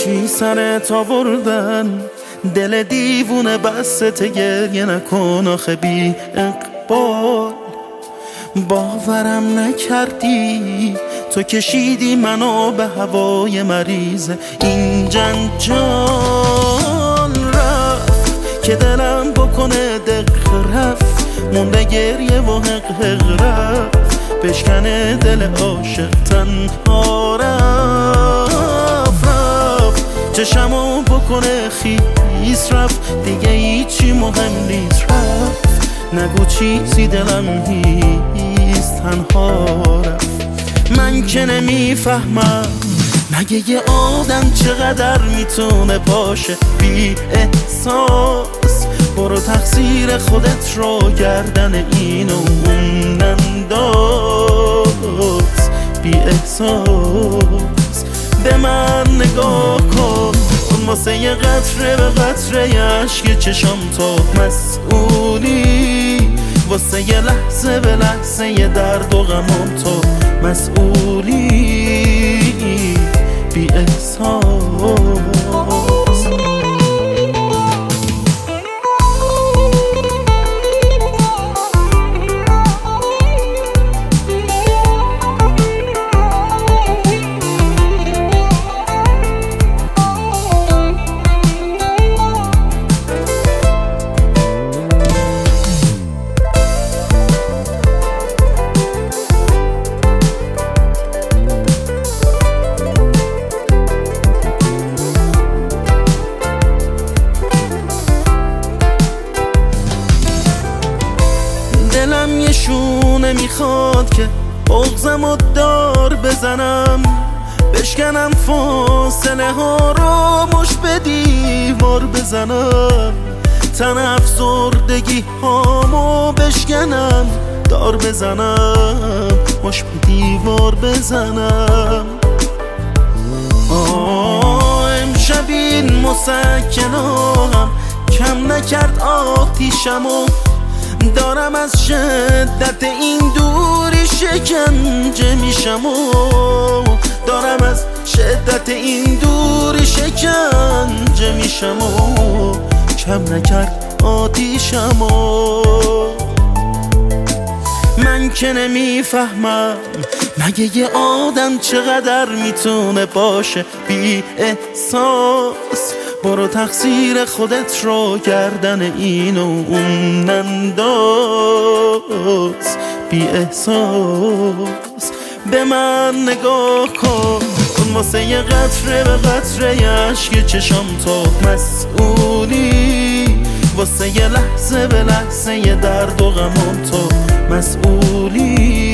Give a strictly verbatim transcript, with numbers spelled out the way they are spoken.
چی سرت آوردن؟ دل دیوونه بست گریه نکن آخه بی اقبال. باورم نکردی تو کشیدی منو به هوای مریض این جنجال. رفت که دلم بکنه دق رفت، مونده گریه و حق حق رفت، بشکنه دل عاشق تنها رفت. رفت چشمو بکنه خیس رفت، دیگه هیچی مهم نیست رفت. نگو چیزی دلم نیست تنها رفت. من که نمیفهمم مگه یه آدم چقدر میتونه باشه بی احساس. برو تقصیر خودت رو گردن اینو اون ننداز. بی احساس به من نگاه کن، واسه یه قطره به قطره عشق چشم تو مسئولی. واسه یه لحظه به لحظه یه درد و غمم تو مسئولی. بی احساس دلم یه شونه میخواد که بغضم و دار بزنم، بشکنم فاصله ها رو مش به دیوار بزنم. تن افسردگی هامو بشکنم دار بزنم، مش به دیوار بزنم. آه امشب این مسکنام کم نکرد آتیشمو، دارم از شدت این دوری شکنجه میشم و دارم از شدت این دوری شکنجه میشم و کم نکرد آتیشم و من که نمیفهمم مگه یه آدم چقدر میتونه باشه بی احساس. برو تقصیر خودت رو گردن اینو اون ننداز. بی احساس به من نگاه کن، واسه یه قطره به قطره عشق چشم تو مسئولی. واسه یه لحظه به لحظه یه درد و غمم تو مسئولی.